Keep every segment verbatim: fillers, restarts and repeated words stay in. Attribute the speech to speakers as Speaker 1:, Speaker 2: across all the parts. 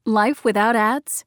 Speaker 1: Life without ads?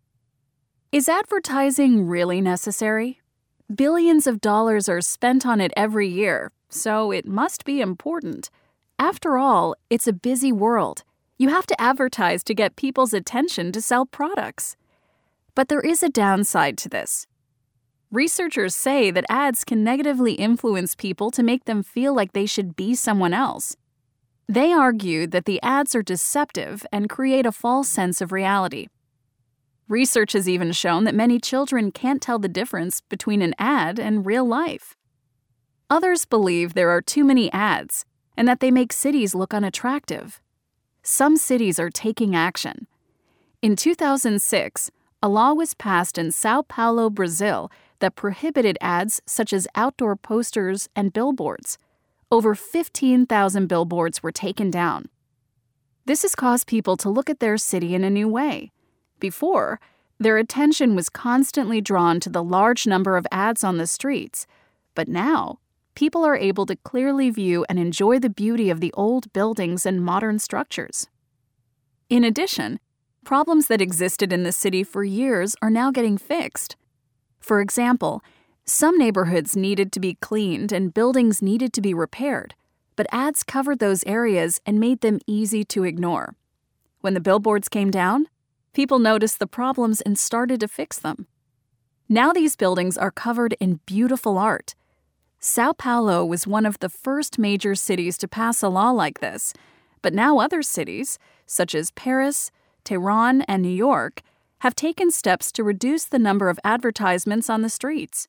Speaker 1: Is advertising really necessary? Billions of dollars are spent on it every year, so it must be important. After all, it's a busy world. You have to advertise to get people's attention to sell products. But there is a downside to this. Researchers say that ads can negatively influence people to make them feel like they should be someone else. They argue that the ads are deceptive and create a false sense of reality. Research has even shown that many children can't tell the difference between an ad and real life. Others believe there are too many ads and that they make cities look unattractive. Some cities are taking action. In two thousand six, a law was passed in Sao Paulo, Brazil, that prohibited ads such as outdoor posters and billboards. Over fifteen thousand billboards were taken down. This has caused people to look at their city in a new way. Before, their attention was constantly drawn to the large number of ads on the streets, but now, people are able to clearly view and enjoy the beauty of the old buildings and modern structures. In addition, problems that existed in the city for years are now getting fixed. For example, some neighborhoods needed to be cleaned and buildings needed to be repaired, but ads covered those areas and made them easy to ignore. When the billboards came down, people noticed the problems and started to fix them. Now these buildings are covered in beautiful art. Sao Paulo was one of the first major cities to pass a law like this, but now other cities, such as Paris, Tehran, and New York, have taken steps to reduce the number of advertisements on the streets.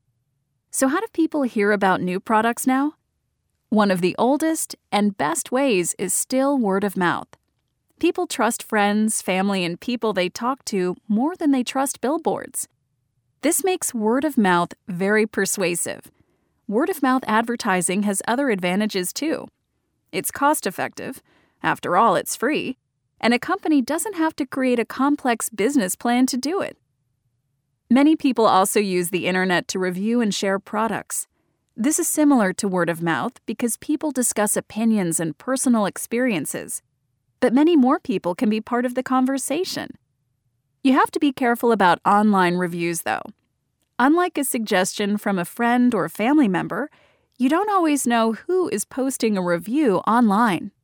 Speaker 1: So how do people hear about new products now? One of the oldest and best ways is still word of mouth. People trust friends, family, and people they talk to more than they trust billboards. This makes word of mouth very persuasive. Word of mouth advertising has other advantages too. It's cost-effective. After all, it's free. And a company doesn't have to create a complex business plan to do it. Many people also use the internet to review and share products. This is similar to word of mouth because people discuss opinions and personal experiences. But many more people can be part of the conversation. You have to be careful about online reviews, though. Unlike a suggestion from a friend or family member, you don't always know who is posting a review online.